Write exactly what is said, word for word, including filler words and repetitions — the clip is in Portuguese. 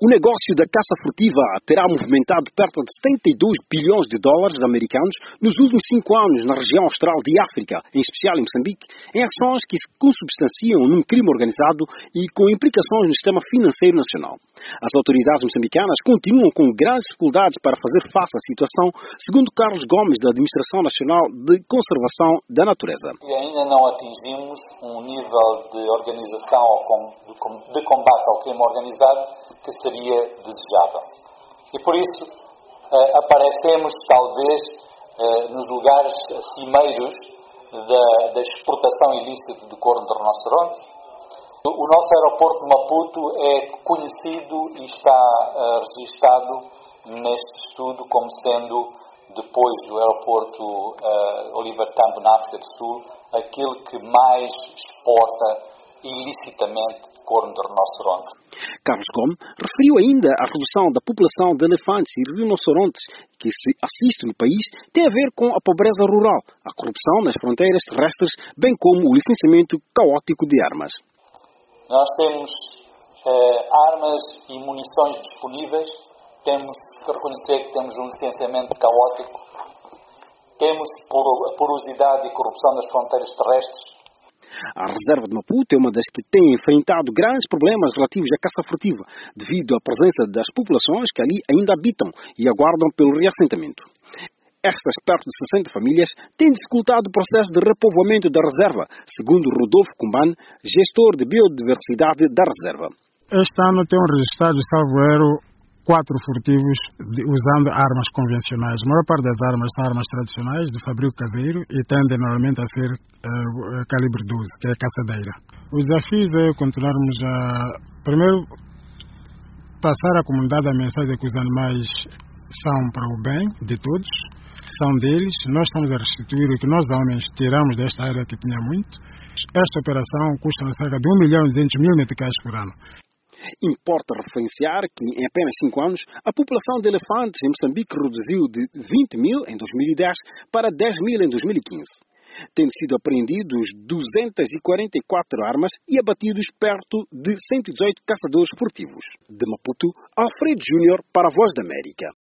O negócio da caça furtiva terá movimentado perto de setenta e dois bilhões de dólares americanos nos últimos cinco anos na região austral de África, em especial em Moçambique, em ações que se consubstanciam num crime organizado e com implicações no sistema financeiro nacional. As autoridades moçambicanas continuam com grandes dificuldades para fazer face à situação, segundo Carlos Gomes, da Administração Nacional de Conservação da Natureza. E ainda não atingimos um nível de organização de combate ao crime organizado que seria desejável. E por isso eh, aparecemos talvez eh, nos lugares cimeiros da, da exportação ilícita de corno de rinoceronte. O nosso aeroporto de Maputo é conhecido e está eh, registado neste estudo como sendo, depois do aeroporto eh, Oliver Tambo na África do Sul, aquele que mais exporta ilicitamente corno de rinoceronte. Carlos Gomes referiu ainda a redução da população de elefantes e rinocerontes que se assiste no país tem a ver com a pobreza rural, a corrupção nas fronteiras terrestres, bem como o licenciamento caótico de armas. Nós temos eh, armas e munições disponíveis, temos que reconhecer que temos um licenciamento caótico, temos porosidade e corrupção nas fronteiras terrestres. A reserva de Maputo é uma das que tem enfrentado grandes problemas relativos à caça furtiva, devido à presença das populações que ali ainda habitam e aguardam pelo reassentamento. Estas perto de sessenta famílias têm dificultado o processo de repovoamento da reserva, segundo Rodolfo Kumban, gestor de biodiversidade da reserva. Este ano tem registrado, salvo erro, quatro furtivos de, usando armas convencionais. A maior parte das armas são armas tradicionais, de fabrico caseiro, e tendem normalmente a ser uh, calibre doze, que é a caçadeira. Os desafios é continuarmos a, primeiro, passar à comunidade a mensagem que os animais são para o bem de todos, são deles. Nós estamos a restituir o que nós, homens, tiramos desta área que tinha muito. Esta operação custa cerca de um milhão e duzentos mil meticais por ano. Importa referenciar que, em apenas cinco anos, a população de elefantes em Moçambique reduziu de vinte mil em dois mil e dez para dez mil em dois mil e quinze. Tendo sido apreendidos duzentas e quarenta e quatro armas e abatidos perto de cento e dezoito caçadores furtivos. De Maputo, Alfredo Júnior para a Voz da América.